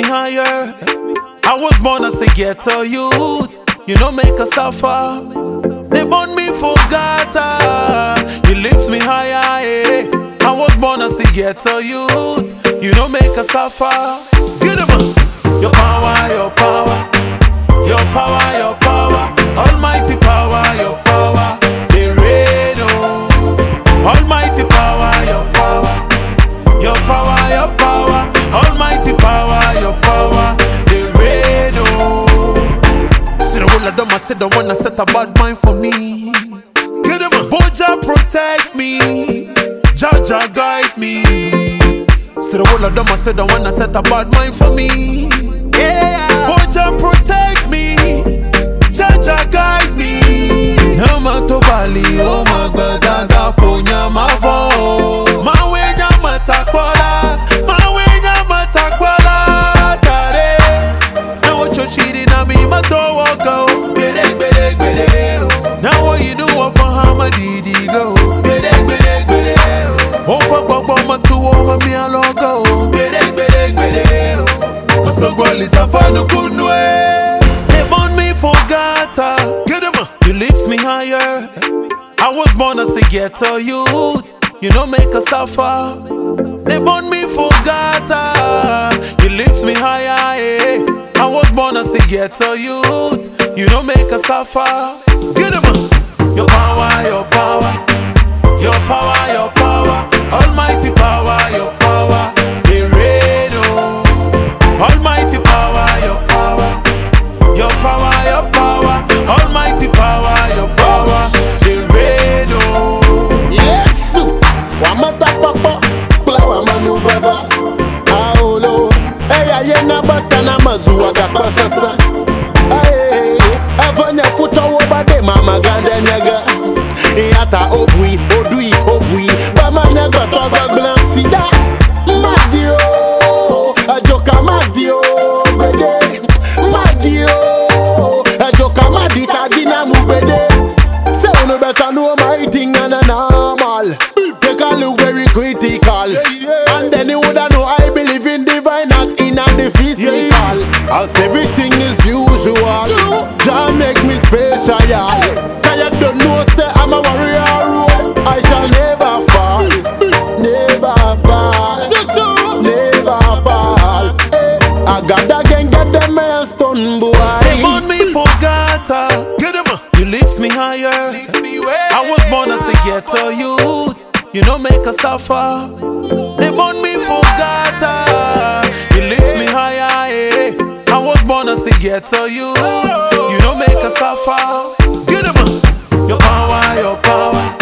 higher. I was born as a ghetto youth. You know make us suffer. They born me for gata. You lift me higher. Eh. I was born as a ghetto youth. You know make us suffer. Get them up. Your power, your power. Your power, your power. Almighty power, your power. The rain, oh. Almighty power, your power. Your power, your power. Almighty power, your power. The rain, oh. See the whole of them, I said the one that set a bad mind for me. Get them up. Boja protect me. Jaja guide me. See the whole of them, I said the one that set a bad mind for me. Yeah. Boja protect me. Jaja guide me. Nama to Bali, oh my God, dada ponya mavo. Mawenya matakbala, mawenya matakbala. Tare, now what you cheating on me, mato waka. Bedek bedek bedek. Now what you do for Hamadidi go. Bedek bedek bedek. Oh fuck fuck fuck matu oh mami alogo. Bedek bedek bedek. Masogwali safanu kunwe. They born me for gata. Get them up. You lift me higher. I was born as a ghetto youth. You know make us suffer. They born me for gata. You lift me higher. Eh. I was born as a ghetto youth. You know make us suffer. Get them up. Your power, your power. Your power, your power. Almighty power, your power. The rain, oh. Almighty power, your power. Your power, your power. Almighty power, your power. The rain, oh. Yes, wamata papa, plawa manuvava. Aolo, ayena batana mazuwa gakpasasa. Aye, avanya futa wobade mama gande nyaga. Yata obui, odui, obui, bamanya gotoga blansida. Madio, ajoka madio, bede. Madio, ajoka madita dina mubede. Say you better know my thing and a normal. Take a look very critical. And then you woulda know I believe in divine, not in the physical. As everything is usual, Jah make me special. Cause you don't know say I'm a warrior road. I shall never fall, never fall, never fall. I gotta get them milestone boy. They born me for gata. Get them up. You lift me higher. I was born as a ghetto youth. You know make us suffer. They born me for gata. You lift me higher. Eh. I was born as a ghetto youth. You know make us suffer. Get them up. Your power, your power.